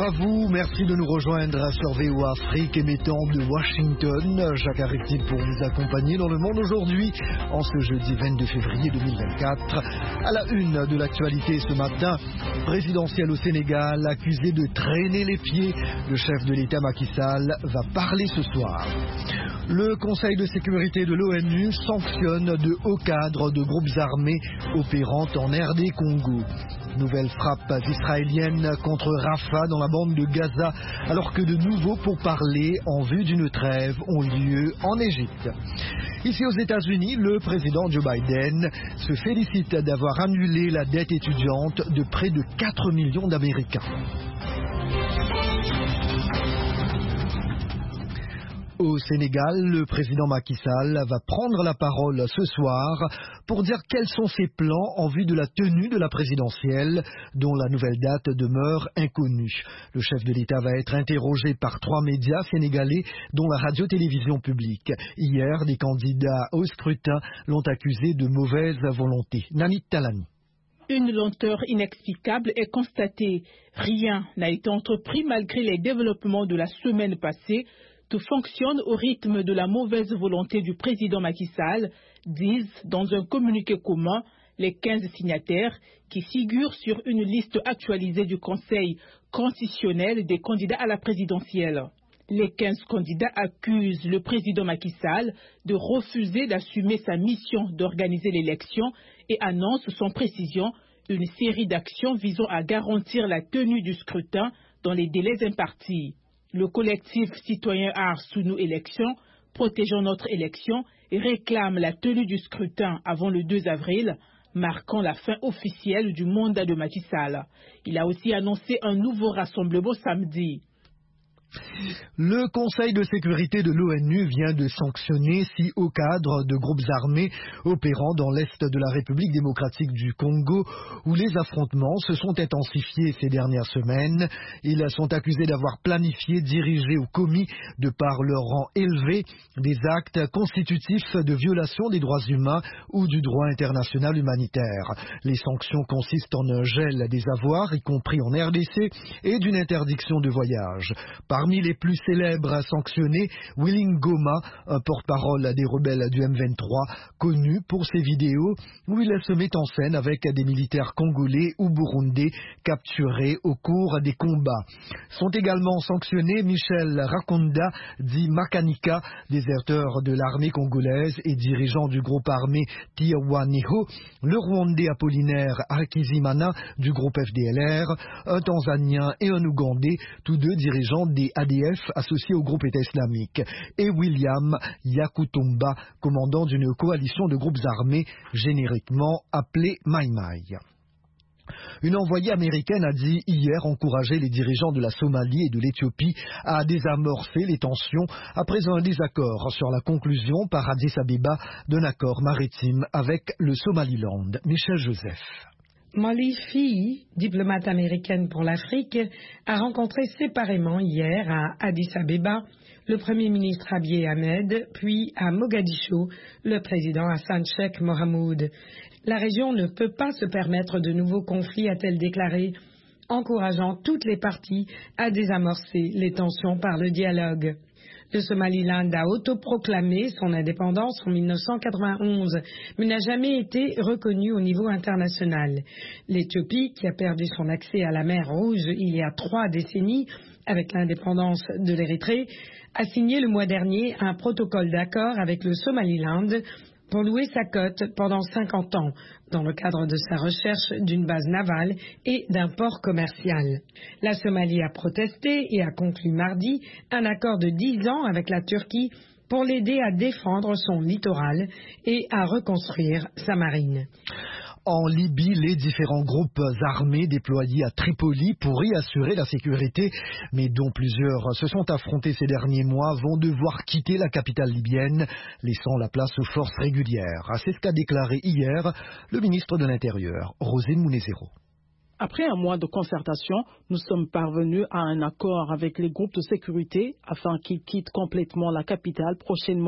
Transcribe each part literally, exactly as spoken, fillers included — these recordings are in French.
Bonjour à vous, merci de nous rejoindre sur V O A Afrique émettant de Washington. Jacques Aristide pour vous accompagner dans le monde aujourd'hui, en ce jeudi vingt-deux février deux mille vingt-quatre. À la une de l'actualité ce matin, présidentielle au Sénégal, accusé de traîner les pieds, le chef de l'État Macky Sall va parler ce soir. Le Conseil de sécurité de l'ONU sanctionne de hauts cadres de groupes armés opérant en R D Congo. Nouvelles frappes israéliennes contre Rafah dans la bande de Gaza, alors que de nouveaux pourparlers en vue d'une trêve ont lieu en Égypte. Ici aux États-Unis, le président Joe Biden se félicite d'avoir annulé la dette étudiante de près de quatre millions d'Américains. Au Sénégal, le président Macky Sall va prendre la parole ce soir pour dire quels sont ses plans en vue de la tenue de la présidentielle, dont la nouvelle date demeure inconnue. Le chef de l'État va être interrogé par trois médias sénégalais, dont la radio-télévision publique. Hier, des candidats au scrutin l'ont accusé de mauvaise volonté. Nanit Talani. Une lenteur inexplicable est constatée. Rien n'a été entrepris malgré les développements de la semaine passée. Tout fonctionne au rythme de la mauvaise volonté du président Macky Sall, disent dans un communiqué commun les quinze signataires qui figurent sur une liste actualisée du Conseil constitutionnel des candidats à la présidentielle. Les quinze candidats accusent le président Macky Sall de refuser d'assumer sa mission d'organiser l'élection et annoncent sans précision une série d'actions visant à garantir la tenue du scrutin dans les délais impartis. Le collectif citoyen Art sous nos élections, protégeant notre élection, réclame la tenue du scrutin avant le deux avril, marquant la fin officielle du mandat de Macky Sall. Il a aussi annoncé un nouveau rassemblement samedi. Le Conseil de sécurité de l'ONU vient de sanctionner six hauts cadres de groupes armés opérant dans l'est de la République démocratique du Congo, où les affrontements se sont intensifiés ces dernières semaines. Ils sont accusés d'avoir planifié, dirigé ou commis, de par leur rang élevé, des actes constitutifs de violation des droits humains ou du droit international humanitaire. Les sanctions consistent en un gel des avoirs, y compris en R D C, et d'une interdiction de voyage. Parmi les plus célèbres sanctionnés, Willy Ngoma, un porte-parole des rebelles du M vingt-trois, connu pour ses vidéos où il se met en scène avec des militaires congolais ou burundais capturés au cours des combats. Sont également sanctionnés Michel Rakonda, dit Makanika, déserteur de l'armée congolaise et dirigeant du groupe armé Tiawaneho, le Rwandais Apollinaire Hakizimana du groupe F D L R, un Tanzanien et un Ougandais, tous deux dirigeants des A D F associés au groupe État islamique, et William Yakutumba, commandant d'une coalition de groupes armés génériquement appelée Mai Mai. Une envoyée américaine a dit hier encourager les dirigeants de la Somalie et de l'Éthiopie à désamorcer les tensions après un désaccord sur la conclusion par Addis Abeba d'un accord maritime avec le Somaliland. Michel Joseph. Molly Fee, diplomate américaine pour l'Afrique, a rencontré séparément hier à Addis Abeba le Premier ministre Abiy Ahmed, puis à Mogadiscio le président Hassan Sheikh Mohamoud. La région ne peut pas se permettre de nouveaux conflits, a-t-elle déclaré, encourageant toutes les parties à désamorcer les tensions par le dialogue. Le Somaliland a autoproclamé son indépendance en mille neuf cent quatre-vingt-onze, mais n'a jamais été reconnu au niveau international. L'Éthiopie, qui a perdu son accès à la mer Rouge il y a trois décennies avec l'indépendance de l'Érythrée, a signé le mois dernier un protocole d'accord avec le Somaliland pour louer sa côte pendant cinquante ans, dans le cadre de sa recherche d'une base navale et d'un port commercial. La Somalie a protesté et a conclu mardi un accord de dix ans avec la Turquie pour l'aider à défendre son littoral et à reconstruire sa marine. En Libye, les différents groupes armés déployés à Tripoli pour y assurer la sécurité, mais dont plusieurs se sont affrontés ces derniers mois, vont devoir quitter la capitale libyenne, laissant la place aux forces régulières. C'est ce qu'a déclaré hier le ministre de l'Intérieur, Rosine Mounezero. Après un mois de concertation, nous sommes parvenus à un accord avec les groupes de sécurité afin qu'ils quittent complètement la capitale prochainement.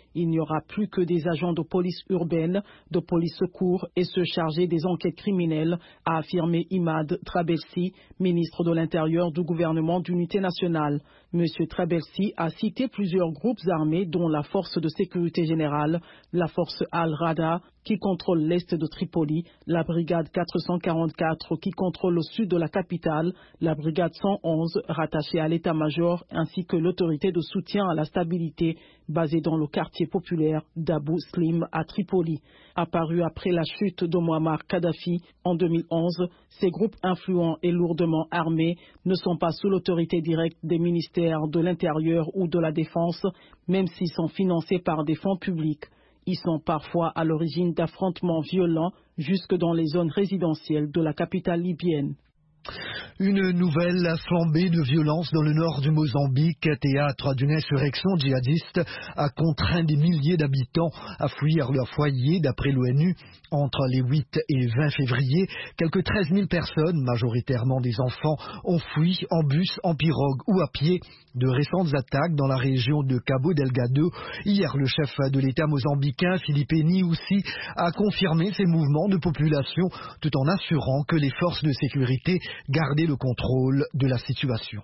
Il n'y aura plus que des agents de police urbaine, de police secours et se charger des enquêtes criminelles, a affirmé Imad Trabelsi, ministre de l'Intérieur du gouvernement d'unité nationale. Monsieur Trabelsi a cité plusieurs groupes armés dont la Force de sécurité générale, la Force Al-Rada qui contrôle l'est de Tripoli, la Brigade quatre cent quarante-quatre qui contrôle le sud de la capitale, la Brigade cent onze rattachée à l'état-major ainsi que l'autorité de soutien à la stabilité basée dans le quartier populaire d'Abu Slim à Tripoli. Apparu après la chute de Muammar Kadhafi en deux mille onze, ces groupes influents et lourdement armés ne sont pas sous l'autorité directe des ministères de l'Intérieur ou de la Défense, même s'ils sont financés par des fonds publics. Ils sont parfois à l'origine d'affrontements violents jusque dans les zones résidentielles de la capitale libyenne. Une nouvelle flambée de violence dans le nord du Mozambique, théâtre d'une insurrection djihadiste, a contraint des milliers d'habitants à fuir leur foyer d'après l'ONU. Entre les huit et vingt février, quelques treize mille personnes, majoritairement des enfants, ont fui en bus, en pirogue ou à pied. De récentes attaques dans la région de Cabo Delgado. Hier, le chef de l'État mozambicain, Filipe Nyusi, a confirmé ces mouvements de population tout en assurant que les forces de sécurité gardaient le contrôle de la situation.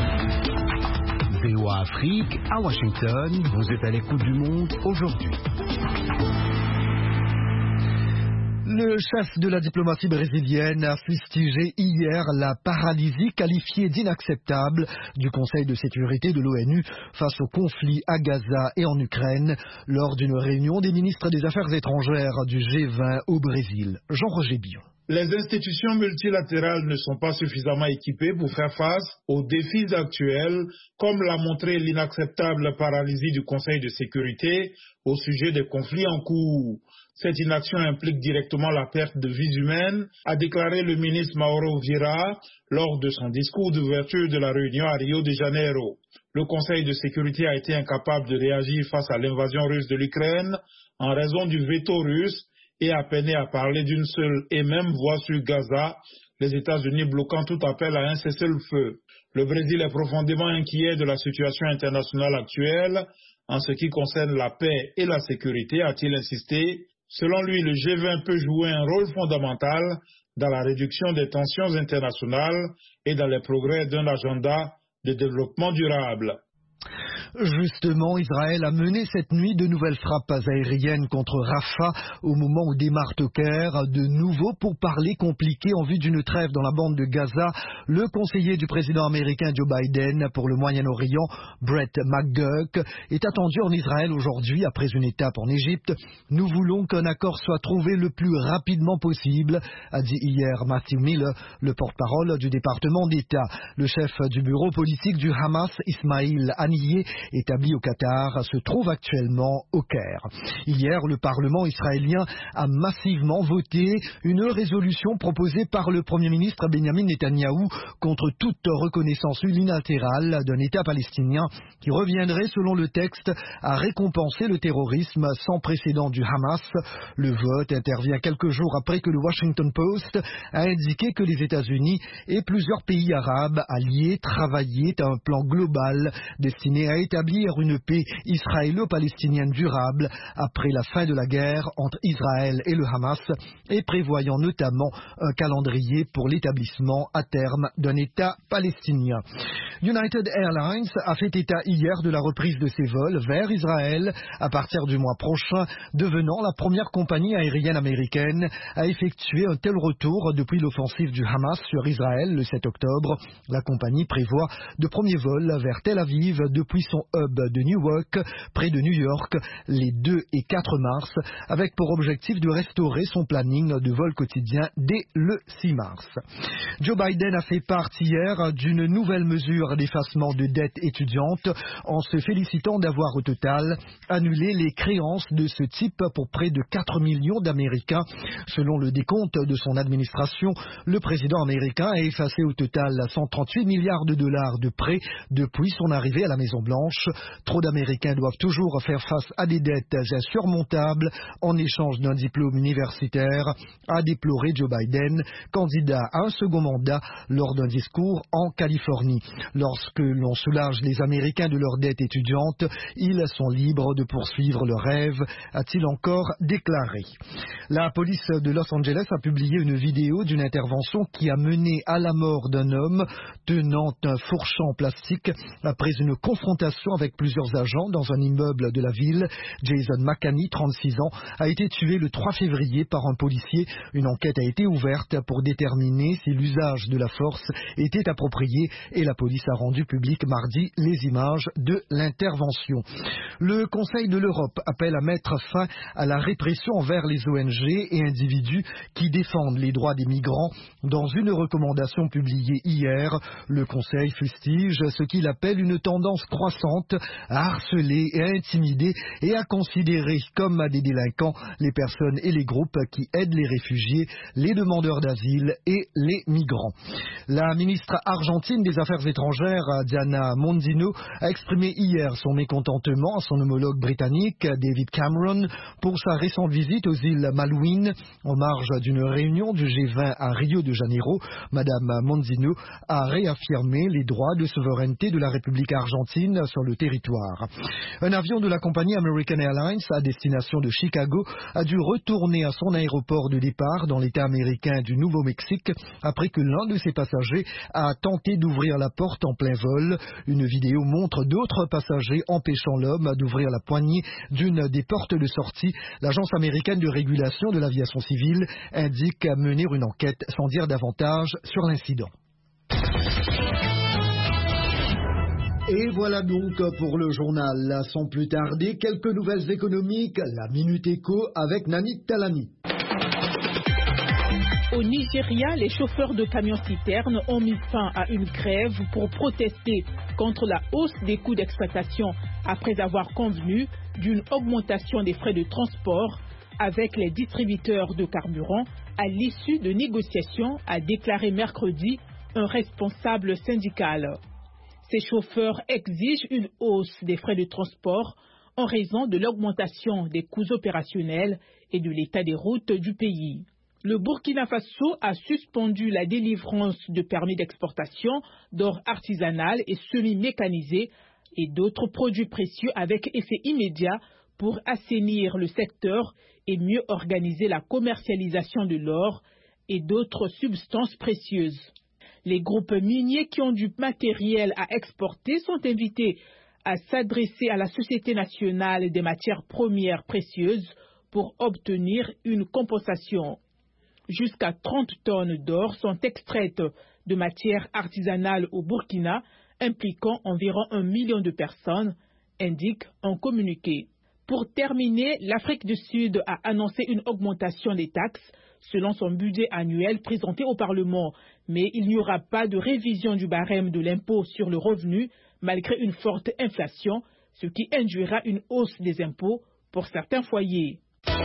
V O A Afrique, à Washington, vous êtes à l'écoute du monde aujourd'hui. Le chef de la diplomatie brésilienne a fustigé hier la paralysie qualifiée d'inacceptable du Conseil de sécurité de l'ONU face au conflit à Gaza et en Ukraine lors d'une réunion des ministres des Affaires étrangères du G vingt au Brésil. Jean-Roger Billon. Les institutions multilatérales ne sont pas suffisamment équipées pour faire face aux défis actuels, comme l'a montré l'inacceptable paralysie du Conseil de sécurité au sujet des conflits en cours. Cette inaction implique directement la perte de vies humaines, a déclaré le ministre Mauro Vieira lors de son discours d'ouverture de la réunion à Rio de Janeiro. Le Conseil de sécurité a été incapable de réagir face à l'invasion russe de l'Ukraine en raison du veto russe et a peiné à parler d'une seule et même voix sur Gaza, les États-Unis bloquant tout appel à un cessez-le-feu. Le Brésil est profondément inquiet de la situation internationale actuelle en ce qui concerne la paix et la sécurité, a-t-il insisté. Selon lui, le G vingt peut jouer un rôle fondamental dans la réduction des tensions internationales et dans les progrès d'un agenda de développement durable. Justement, Israël a mené cette nuit de nouvelles frappes aériennes contre Rafah au moment où démarre au Caire de nouveaux pourparlers compliqués en vue d'une trêve dans la bande de Gaza. Le conseiller du président américain Joe Biden pour le Moyen-Orient, Brett McGurk, est attendu en Israël aujourd'hui après une étape en Égypte. Nous voulons qu'un accord soit trouvé le plus rapidement possible, a dit hier Matthew Miller, le porte-parole du département d'État. Le chef du bureau politique du Hamas, Ismail Haniyeh, établi au Qatar, se trouve actuellement au Caire. Hier, le Parlement israélien a massivement voté une résolution proposée par le Premier ministre Benjamin Netanyahou contre toute reconnaissance unilatérale d'un État palestinien qui reviendrait, selon le texte, à récompenser le terrorisme sans précédent du Hamas. Le vote intervient quelques jours après que le Washington Post a indiqué que les États-Unis et plusieurs pays arabes alliés travaillaient à un plan global destiné à établir une paix israélo-palestinienne durable après la fin de la guerre entre Israël et le Hamas et prévoyant notamment un calendrier pour l'établissement à terme d'un État palestinien. United Airlines a fait état hier de la reprise de ses vols vers Israël à partir du mois prochain, devenant la première compagnie aérienne américaine à effectuer un tel retour depuis l'offensive du Hamas sur Israël le sept octobre. La compagnie prévoit de premiers vols vers Tel Aviv depuis son hub de Newark, près de New York, les deux et quatre mars, avec pour objectif de restaurer son planning de vol quotidien dès le six mars. Joe Biden a fait part hier d'une nouvelle mesure d'effacement de dettes étudiantes en se félicitant d'avoir au total annulé les créances de ce type pour près de quatre millions d'Américains. Selon le décompte de son administration, le président américain a effacé au total cent trente-huit milliards de dollars de prêts depuis son arrivée à la Maison-Blanche. blanche. Trop d'Américains doivent toujours faire face à des dettes insurmontables en échange d'un diplôme universitaire, a déploré Joe Biden, candidat à un second mandat lors d'un discours en Californie. Lorsque l'on soulage les Américains de leurs dettes étudiantes, ils sont libres de poursuivre leurs rêves, a-t-il encore déclaré. La police de Los Angeles a publié une vidéo d'une intervention qui a mené à la mort d'un homme tenant un fourchon en plastique après une confrontation avec plusieurs agents dans un immeuble de la ville. Jason McCanney, trente-six ans, a été tué le trois février par un policier. Une enquête a été ouverte pour déterminer si l'usage de la force était approprié et la police a rendu public mardi les images de l'intervention. Le Conseil de l'Europe appelle à mettre fin à la répression envers les O N G et individus qui défendent les droits des migrants. Dans une recommandation publiée hier, le Conseil fustige ce qu'il appelle une tendance croissante à harceler et à intimider et à considérer comme des délinquants les personnes et les groupes qui aident les réfugiés, les demandeurs d'asile et les migrants. La ministre argentine des Affaires étrangères, Diana Mondino, a exprimé hier son mécontentement à son homologue britannique, David Cameron, pour sa récente visite aux îles Malouines. En marge d'une réunion du G vingt à Rio de Janeiro, Madame Mondino a réaffirmé les droits de souveraineté de la République argentine sur le territoire. Un avion de la compagnie American Airlines à destination de Chicago a dû retourner à son aéroport de départ dans l'État américain du Nouveau-Mexique après que l'un de ses passagers a tenté d'ouvrir la porte en plein vol. Une vidéo montre d'autres passagers empêchant l'homme d'ouvrir la poignée d'une des portes de sortie. L'agence américaine de régulation de l'aviation civile indique mener une enquête sans dire davantage sur l'incident. Et voilà donc pour le journal. Sans plus tarder, quelques nouvelles économiques, la Minute Éco avec Namit Talani. Au Nigeria, les chauffeurs de camions-citernes ont mis fin à une grève pour protester contre la hausse des coûts d'exploitation après avoir convenu d'une augmentation des frais de transport avec les distributeurs de carburant à l'issue de négociations, a déclaré mercredi un responsable syndical. Ces chauffeurs exigent une hausse des frais de transport en raison de l'augmentation des coûts opérationnels et de l'état des routes du pays. Le Burkina Faso a suspendu la délivrance de permis d'exportation d'or artisanal et semi-mécanisé et d'autres produits précieux avec effet immédiat pour assainir le secteur et mieux organiser la commercialisation de l'or et d'autres substances précieuses. Les groupes miniers qui ont du matériel à exporter sont invités à s'adresser à la Société nationale des matières premières précieuses pour obtenir une compensation. Jusqu'à trente tonnes d'or sont extraites de matières artisanales au Burkina, impliquant environ un million de personnes, indique un communiqué. Pour terminer, l'Afrique du Sud a annoncé une augmentation des taxes selon son budget annuel présenté au Parlement, mais il n'y aura pas de révision du barème de l'impôt sur le revenu malgré une forte inflation, ce qui induira une hausse des impôts pour certains foyers.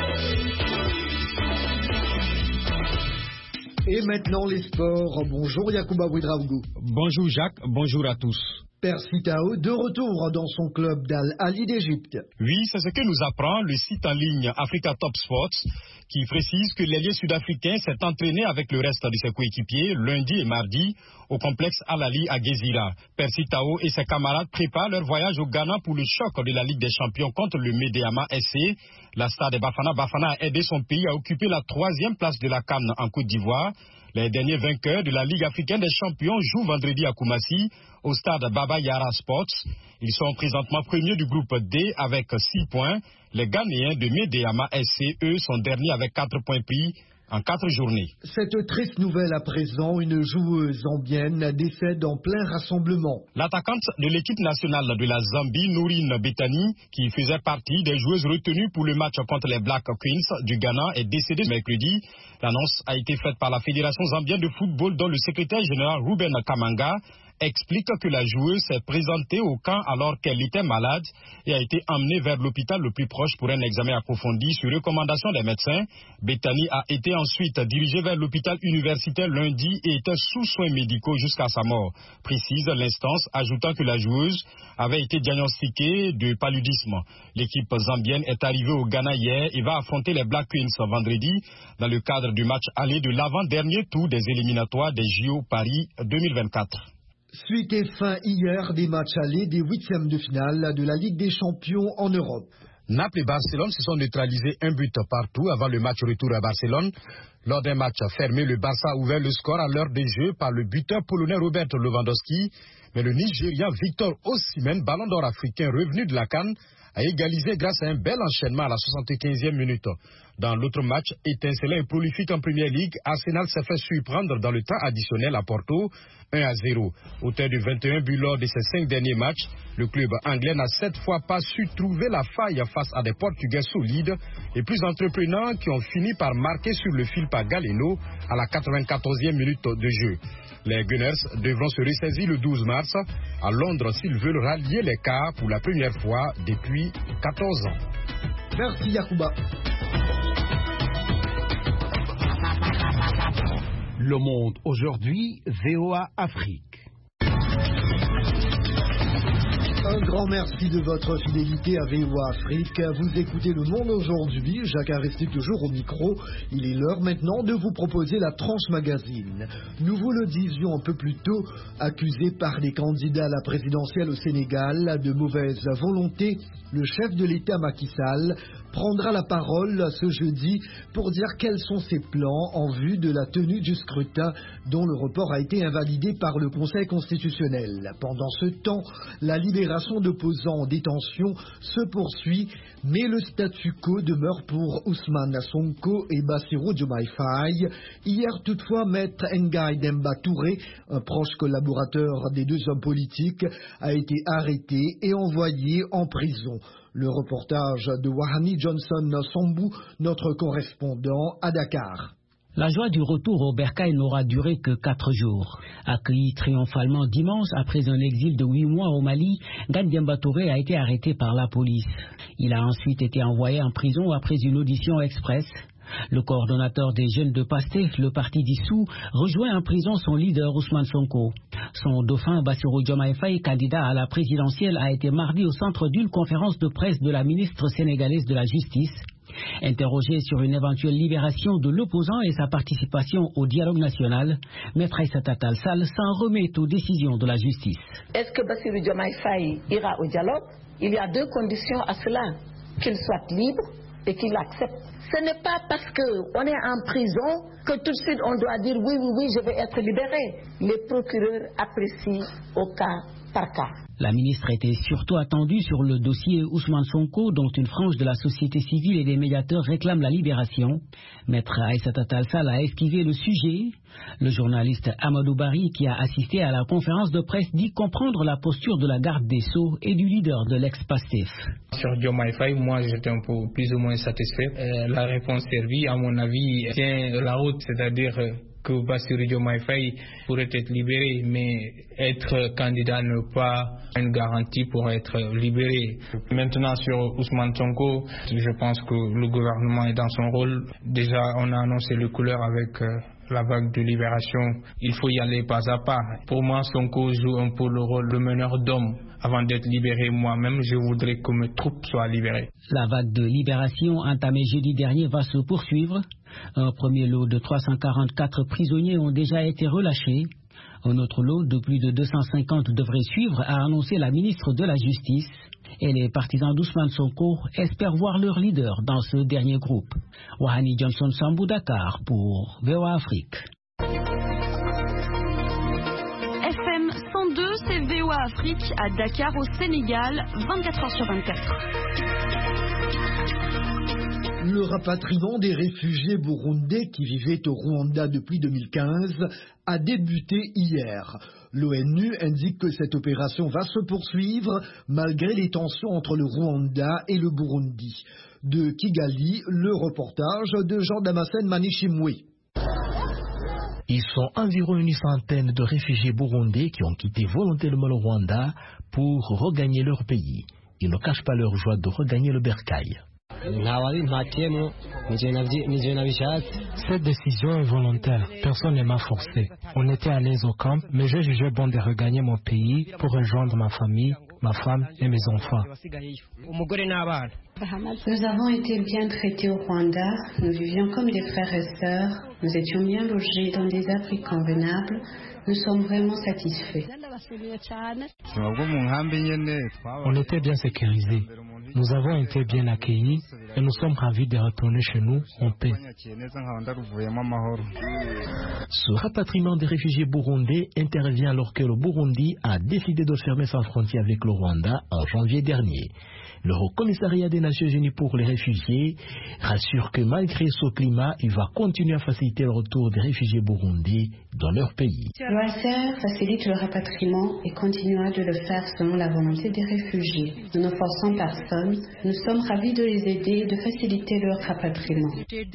Et maintenant les sports. Bonjour Yacouba Ouedraogo. Bonjour Jacques, bonjour à tous. Percy Tao de retour dans son club d'Al Ahly d'Égypte. Oui, c'est ce que nous apprend le site en ligne Africa Top Sports qui précise que l'ailier sud-africain s'est entraîné avec le reste de ses coéquipiers lundi et mardi au complexe Al Ahly à Gezira. Percy Tao et ses camarades préparent leur voyage au Ghana pour le choc de la Ligue des Champions contre le Medeama S C. La star de Bafana Bafana a aidé son pays à occuper la troisième place de la CAN en Côte d'Ivoire. Les derniers vainqueurs de la Ligue africaine des champions jouent vendredi à Koumassi, au stade Baba Yara Sports. Ils sont présentement premiers du groupe D avec six points. Les Ghanéens de Medeama S C, eux, sont derniers avec quatre points pris en quatre journées. Cette triste nouvelle à présent, une joueuse zambienne décède en plein rassemblement. L'attaquante de l'équipe nationale de la Zambie, Nourine Betani, qui faisait partie des joueuses retenues pour le match contre les Black Queens du Ghana, est décédée mercredi. L'annonce a été faite par la Fédération zambienne de football dont le secrétaire général Ruben Kamanga explique que la joueuse s'est présentée au camp alors qu'elle était malade et a été emmenée vers l'hôpital le plus proche pour un examen approfondi sur recommandation des médecins. Bethany a été ensuite dirigée vers l'hôpital universitaire lundi et était sous soins médicaux jusqu'à sa mort, précise l'instance, ajoutant que la joueuse avait été diagnostiquée de paludisme. L'équipe zambienne est arrivée au Ghana hier et va affronter les Black Queens vendredi dans le cadre du match aller de l'avant-dernier tour des éliminatoires des J O Paris deux mille vingt-quatre. Suite et fin hier des matchs allés des huitièmes de finale de la Ligue des Champions en Europe. Naples et Barcelone se sont neutralisés un but partout avant le match retour à Barcelone. Lors d'un match fermé, le Barça a ouvert le score à l'heure des jeux par le buteur polonais Robert Lewandowski. Mais le Nigérian Victor Osimhen, ballon d'or africain revenu de la CAN, a égalisé grâce à un bel enchaînement à la soixante-quinzième minute. Dans l'autre match, étincelant et prolifique en Premier League, Arsenal s'est fait surprendre dans le temps additionnel à Porto, un à zéro. Auteur de vingt et un buts lors de ses cinq derniers matchs, le club anglais n'a cette fois pas su trouver la faille face à des Portugais solides et plus entreprenants qui ont fini par marquer sur le fil par Galeno à la quatre-vingt-quatorzième minute de jeu. Les Gunners devront se ressaisir le douze mars à Londres s'ils veulent rallier les quarts pour la première fois depuis quatorze ans. Merci Yacouba. Le Monde aujourd'hui, V O A Afrique. Un grand merci de votre fidélité à V O A Afrique. Vous écoutez Le Monde aujourd'hui. Jacques a resté toujours au micro. Il est l'heure maintenant de vous proposer la tranche magazine. Nous vous le disions un peu plus tôt, accusé par les candidats à la présidentielle au Sénégal de mauvaise volonté, le chef de l'État Macky Sall prendra la parole ce jeudi pour dire quels sont ses plans en vue de la tenue du scrutin dont le report a été invalidé par le Conseil constitutionnel. Pendant ce temps, la libération d'opposants en détention se poursuit, mais le statu quo demeure pour Ousmane Sonko et Bassirou Diomaye Faye. Hier toutefois, Maître Ngaï Demba Touré, un proche collaborateur des deux hommes politiques, a été arrêté et envoyé en prison. Le reportage de Wahani Johnson Sambou, notre correspondant à Dakar. La joie du retour au Bercail n'aura duré que quatre jours. Accueilli triomphalement dimanche après un exil de huit mois au Mali, Ngaï Demba Touré a été arrêté par la police. Il a ensuite été envoyé en prison après une audition express. Le coordonnateur des jeunes de Pastef, le parti dissous, rejoint en prison son leader Ousmane Sonko. Son dauphin Bassirou Diomaye Faye, candidat à la présidentielle, a été mardi au centre d'une conférence de presse de la ministre sénégalaise de la Justice. Interrogé sur une éventuelle libération de l'opposant et sa participation au dialogue national, Maître Aïssata Tall Sall s'en remet aux décisions de la justice. Est-ce que Bassirou Diomaye Faye ira au dialogue? Il y a deux conditions à cela, qu'il soit libre et qu'il accepte. Ce n'est pas parce qu'on est en prison que tout de suite on doit dire oui, oui, oui, je vais être libéré. Les procureurs apprécient au cas par cas. La ministre était surtout attendue sur le dossier Ousmane Sonko, dont une frange de la société civile et des médiateurs réclament la libération. Maître Aïssata Tall Sall a esquivé le sujet. Le journaliste Amadou Barry, qui a assisté à la conférence de presse, dit comprendre la posture de la garde des Sceaux et du leader de l'ex-Pastef. Sur Diomaye Faye, moi j'étais un peu plus ou moins satisfait. Euh, la réponse servie, à mon avis, tient la route, c'est-à-dire que Bassirou Diomaye Faye pourrait être libéré, mais être candidat n'est pas une garantie pour être libéré. Maintenant sur Ousmane Sonko, je pense que le gouvernement est dans son rôle. Déjà on a annoncé les couleurs avec euh, la vague de libération. Il faut y aller pas à pas. Pour moi, Sonko joue un peu le rôle de meneur d'homme. Avant d'être libéré moi-même, je voudrais que mes troupes soient libérées. La vague de libération entamée jeudi dernier va se poursuivre. Un premier lot de trois cent quarante-quatre prisonniers ont déjà été relâchés. Un autre lot de plus de deux cent cinquante devrait suivre, a annoncé la ministre de la Justice. Et les partisans d'Ousmane Sonko espèrent voir leur leader dans ce dernier groupe. Wahani Johnson Sambou, Dakar pour V O A Afrique. F M cent deux, c'est V O A Afrique à Dakar au Sénégal, vingt-quatre heures sur vingt-quatre. Le rapatriement des réfugiés burundais qui vivaient au Rwanda depuis deux mille quinze a débuté hier. L'ONU indique que cette opération va se poursuivre malgré les tensions entre le Rwanda et le Burundi. De Kigali, le reportage de Jean-Damascène Manichimwe. Ils sont environ une centaine de réfugiés burundais qui ont quitté volontairement le Rwanda pour regagner leur pays. Ils ne cachent pas leur joie de regagner le bercail. Cette décision est volontaire. Personne ne m'a forcé. On était à l'aise au camp, mais j'ai jugé bon de regagner mon pays pour rejoindre ma famille, ma femme et mes enfants. Nous avons été bien traités au Rwanda. Nous vivions comme des frères et sœurs. Nous étions bien logés dans des abris convenables. Nous sommes vraiment satisfaits. On était bien sécurisés. Nous avons été bien accueillis et nous sommes ravis de retourner chez nous en paix. Ce rapatriement des réfugiés burundais intervient alors que le Burundi a décidé de fermer sa frontière avec le Rwanda en janvier dernier. Le Haut Commissariat des Nations Unies pour les réfugiés rassure que malgré ce climat, il va continuer à faciliter le retour des réfugiés burundais dans leur pays. L'O A C R facilite le rapatriement et continuera de le faire selon la volonté des réfugiés. Nous ne forçons personne. Nous sommes ravis de les aider et de faciliter leur rapatriement.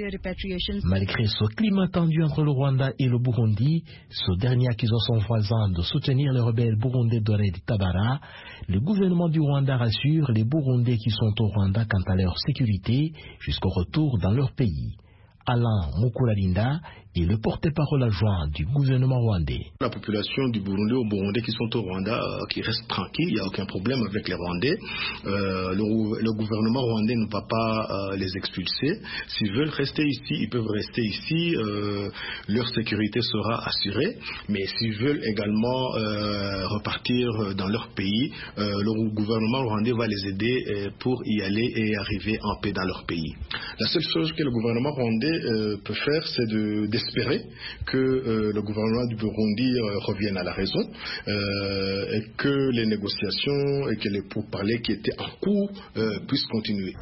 Malgré ce climat tendu entre le Rwanda et le Burundi, ce dernier accusant son voisin de soutenir les rebelles burundais de Red Tabara, le gouvernement du Rwanda rassure les Burundais qui sont au Rwanda quant à leur sécurité jusqu'au retour dans leur pays. Alain Mukuralinda est le porte-parole adjoint du gouvernement rwandais. La population du Burundi aux Burundais qui sont au Rwanda, euh, qui restent tranquilles, il n'y a aucun problème avec les Rwandais. Euh, le, le gouvernement rwandais ne va pas euh, les expulser. S'ils veulent rester ici, ils peuvent rester ici. Euh, leur sécurité sera assurée. Mais s'ils veulent également euh, repartir dans leur pays, euh, le gouvernement rwandais va les aider euh, pour y aller et arriver en paix dans leur pays. La seule chose que le gouvernement rwandais euh, peut faire, c'est de espérer que euh, le gouvernement du Burundi euh, revienne à la raison euh, et que les négociations et que les pourparlers qui étaient en cours euh, puissent continuer.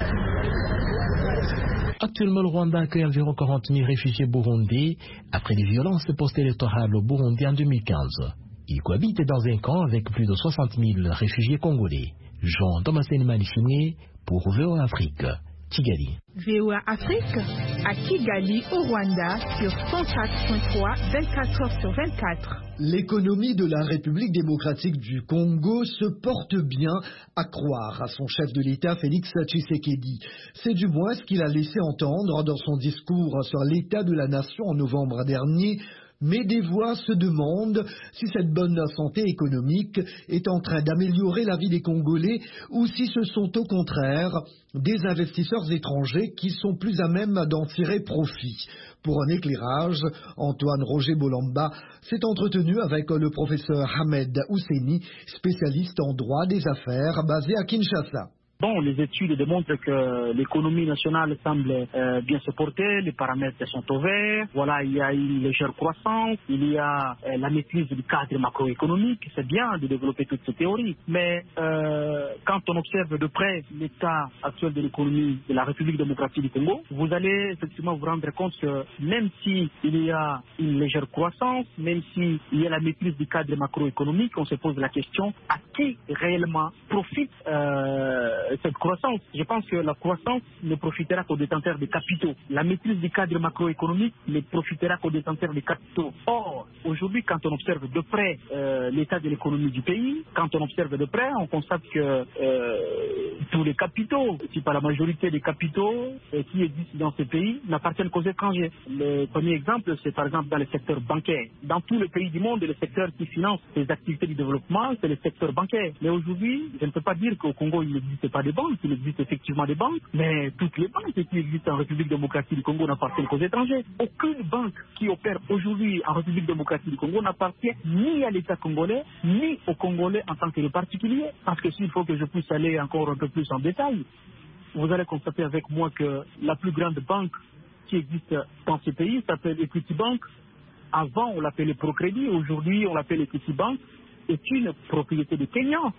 Actuellement, le Rwanda accueille environ quarante mille réfugiés burundais après les violences post-électorales au Burundi en deux mille quinze. Ils cohabitent dans un camp avec plus de soixante mille réfugiés congolais. Jean Thomasen Manifimé pour V O A Afrique. Kigali. V O A Afrique à Kigali au Rwanda sur cent quatre point trois, vingt-quatre heures sur vingt-quatre. L'économie de la République démocratique du Congo se porte bien, à croire à son chef de l'État Félix Tshisekedi. C'est du moins ce qu'il a laissé entendre dans son discours sur l'état de la nation en novembre dernier. Mais des voix se demandent si cette bonne santé économique est en train d'améliorer la vie des Congolais ou si ce sont au contraire des investisseurs étrangers qui sont plus à même d'en tirer profit. Pour un éclairage, Antoine Roger Bolamba s'est entretenu avec le professeur Ahmed Ouseni, spécialiste en droit des affaires basé à Kinshasa. Bon, les études démontrent que l'économie nationale semble euh, bien se porter, les paramètres sont au vert, voilà, il y a une légère croissance, il y a euh, la maîtrise du cadre macroéconomique, c'est bien de développer toutes ces théories, mais euh, quand on observe de près l'état actuel de l'économie de la République démocratique du Congo, vous allez effectivement vous rendre compte que même s'il y a une légère croissance, même s'il y a la maîtrise du cadre macroéconomique, on se pose la question à qui réellement profite euh, cette croissance. Je pense que la croissance ne profitera qu'aux détenteurs des capitaux. La maîtrise du cadre macroéconomique ne profitera qu'aux détenteurs des capitaux. Or, aujourd'hui, quand on observe de près euh, l'état de l'économie du pays, quand on observe de près, on constate que euh, tous les capitaux, si pas la majorité des capitaux euh, qui existent dans ces pays, n'appartiennent qu'aux étrangers. Le premier exemple, c'est par exemple dans le secteur bancaire. Dans tous les pays du monde, le secteur qui finance les activités du développement, c'est le secteur bancaire. Mais aujourd'hui, je ne peux pas dire qu'au Congo, il n'existe pas des banques, il existe effectivement des banques, mais toutes les banques qui existent en République démocratique du Congo n'appartiennent qu'aux étrangers. Aucune banque qui opère aujourd'hui en République démocratique du Congo n'appartient ni à l'État congolais, ni aux Congolais en tant que particuliers. Parce que s'il faut que je puisse aller encore un peu plus en détail, vous allez constater avec moi que la plus grande banque qui existe dans ce pays s'appelle Equity Bank. Avant, on l'appelait Procrédit, aujourd'hui, on l'appelle Equity Bank. C'est une propriété de Kenya.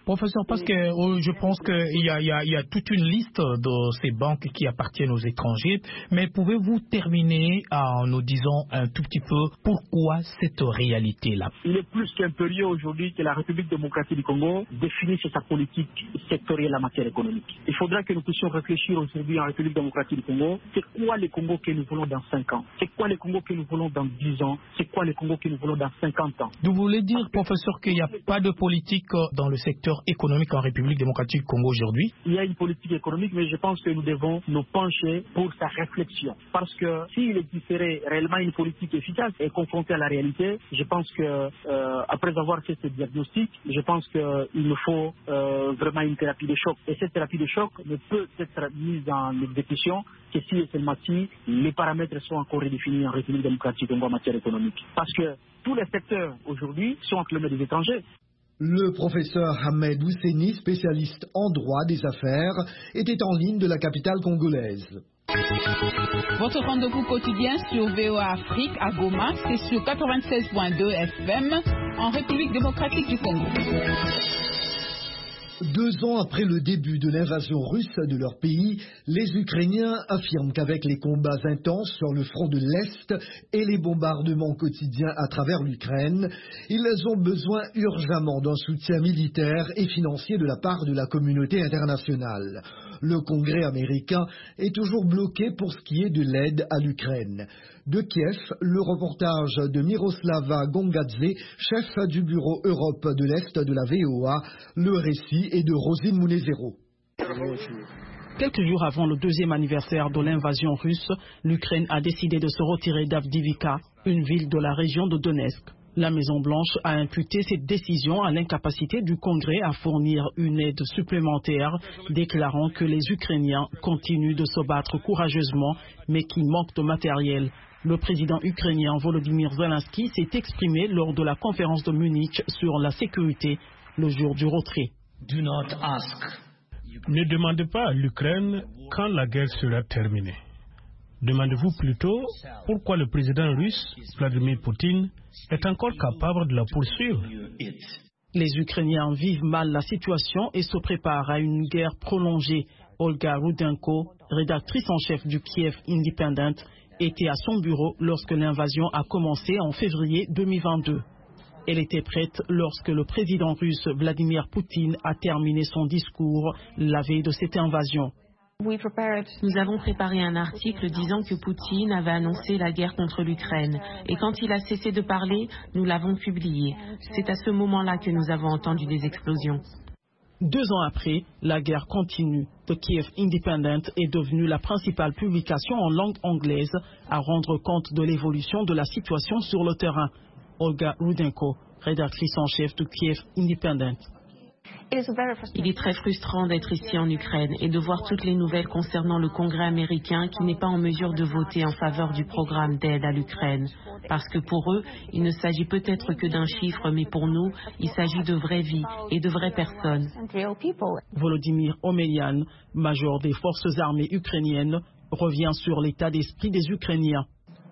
Professeur, parce que oh, je pense qu'il y a, il y, a, il y a toute une liste de ces banques qui appartiennent aux étrangers, mais pouvez-vous terminer en nous disant un tout petit peu pourquoi cette réalité-là? Il est plus qu'impérieux aujourd'hui que la République démocratique du Congo définisse sa politique sectorielle en matière économique. Il faudra que nous puissions réfléchir aujourd'hui en République démocratique du Congo, c'est quoi le Congo que nous voulons dans cinq ans? C'est quoi le Congo que nous voulons dans dix ans? C'est quoi le Congo que nous voulons dans cinquante ans? Vous voulez dire, professeur, qu'il n'y a pas de politique dans le secteur économique en République démocratique du Congo aujourd'hui? Il y a une politique économique, mais je pense que nous devons nous pencher pour sa réflexion. Parce que s'il existerait réellement une politique efficace et confrontée à la réalité, je pense que euh, après avoir fait ce diagnostic, je pense qu'il nous faut euh, vraiment une thérapie de choc. Et cette thérapie de choc ne peut être mise en exécution que si et seulement si les paramètres sont encore redéfinis en République démocratique du Congo en matière économique. Parce que tous les secteurs aujourd'hui sont entre les mains des étrangers. Le professeur Ahmed Ouseni, spécialiste en droit des affaires, était en ligne de la capitale congolaise. Votre rendez-vous quotidien sur V O A Afrique à Goma, c'est sur quatre-vingt-seize point deux F M en République démocratique du Congo. Deux ans après le début de l'invasion russe de leur pays, les Ukrainiens affirment qu'avec les combats intenses sur le front de l'Est et les bombardements quotidiens à travers l'Ukraine, ils ont besoin urgemment d'un soutien militaire et financier de la part de la communauté internationale. Le Congrès américain est toujours bloqué pour ce qui est de l'aide à l'Ukraine. De Kiev, le reportage de Miroslava Gongadze, chef du bureau Europe de l'Est de la V O A, le récit est de Rosine Mounezero. Quelques jours avant le deuxième anniversaire de l'invasion russe, l'Ukraine a décidé de se retirer d'Avdiivka, une ville de la région de Donetsk. La Maison-Blanche a imputé cette décision à l'incapacité du Congrès à fournir une aide supplémentaire, déclarant que les Ukrainiens continuent de se battre courageusement, mais qu'ils manquent de matériel. Le président ukrainien Volodymyr Zelensky s'est exprimé lors de la conférence de Munich sur la sécurité le jour du retrait. Do not ask. Ne demandez pas à l'Ukraine quand la guerre sera terminée. Demandez-vous plutôt pourquoi le président russe, Vladimir Poutine, est encore capable de la poursuivre. Les Ukrainiens vivent mal la situation et se préparent à une guerre prolongée. Olga Rudenko, rédactrice en chef du Kiev Independent, était à son bureau lorsque l'invasion a commencé en février deux mille vingt-deux. Elle était prête lorsque le président russe Vladimir Poutine a terminé son discours la veille de cette invasion. Nous avons préparé un article disant que Poutine avait annoncé la guerre contre l'Ukraine. Et quand il a cessé de parler, nous l'avons publié. C'est à ce moment-là que nous avons entendu des explosions. Deux ans après, la guerre continue. The Kiev Independent est devenue la principale publication en langue anglaise à rendre compte de l'évolution de la situation sur le terrain. Olga Rudenko, rédactrice en chef de Kiev Independent. Il est très frustrant d'être ici en Ukraine et de voir toutes les nouvelles concernant le Congrès américain qui n'est pas en mesure de voter en faveur du programme d'aide à l'Ukraine. Parce que pour eux, il ne s'agit peut-être que d'un chiffre, mais pour nous, il s'agit de vraies vies et de vraies personnes. Volodymyr Omelian, major des forces armées ukrainiennes, revient sur l'état d'esprit des Ukrainiens.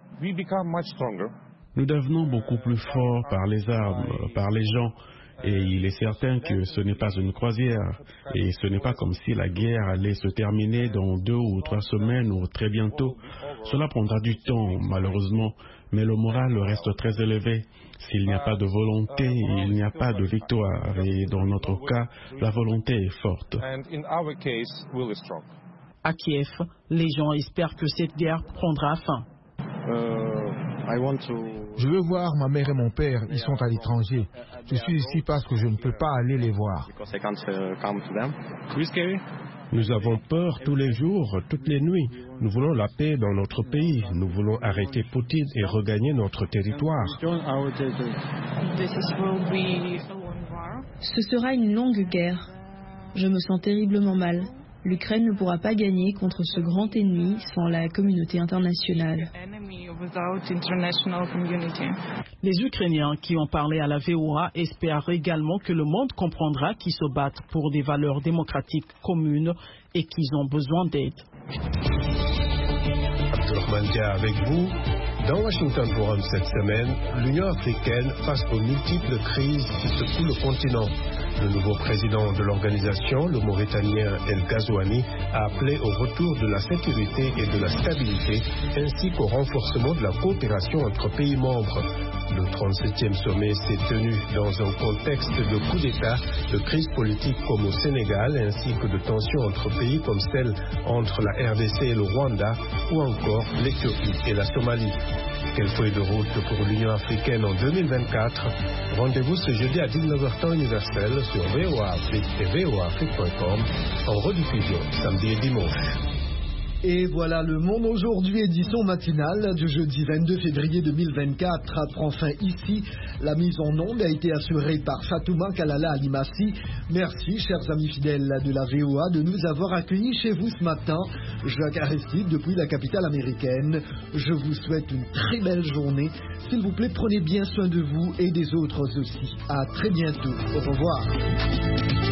Nous devenons beaucoup plus forts par les armes, par les gens. Et il est certain que ce n'est pas une croisière. Et ce n'est pas comme si la guerre allait se terminer dans deux ou trois semaines ou très bientôt. Cela prendra du temps, malheureusement. Mais le moral reste très élevé. S'il n'y a pas de volonté, il n'y a pas de victoire. Et dans notre cas, la volonté est forte. À Kiev, les gens espèrent que cette guerre prendra fin. Je veux voir ma mère et mon père, ils sont à l'étranger. Je suis ici parce que je ne peux pas aller les voir. Nous avons peur tous les jours, toutes les nuits. Nous voulons la paix dans notre pays. Nous voulons arrêter Poutine et regagner notre territoire. Ce sera une longue guerre. Je me sens terriblement mal. L'Ukraine ne pourra pas gagner contre ce grand ennemi sans la communauté internationale. Les Ukrainiens qui ont parlé à la V O A espèrent également que le monde comprendra qu'ils se battent pour des valeurs démocratiques communes et qu'ils ont besoin d'aide. Abdulrahman Dia avec vous. Dans Washington Forum cette semaine, l'Union africaine face aux multiples crises qui secouent le continent. Le nouveau président de l'organisation, le Mauritanien El Ghazouani, a appelé au retour de la sécurité et de la stabilité, ainsi qu'au renforcement de la coopération entre pays membres. Le trente-septième sommet s'est tenu dans un contexte de coup d'État, de crise politique comme au Sénégal, ainsi que de tensions entre pays comme celle entre la R D C et le Rwanda, ou encore l'Éthiopie et la Somalie. Quelle feuille de route pour l'Union africaine en deux mille vingt-quatre? Rendez-vous ce jeudi à dix-neuf heures temps universel sur V O A Afrique et V O A Afrique point com, en rediffusion samedi et dimanche. Et voilà, Le Monde aujourd'hui, édition matinale du jeudi vingt-deux février deux mille vingt-quatre prend fin ici. La mise en onde a été assurée par Fatouma Kalala Alimassi. Merci, chers amis fidèles de la V O A, de nous avoir accueillis chez vous ce matin. Jacques Aristide depuis la capitale américaine. Je vous souhaite une très belle journée. S'il vous plaît, prenez bien soin de vous et des autres aussi. À très bientôt. Au revoir.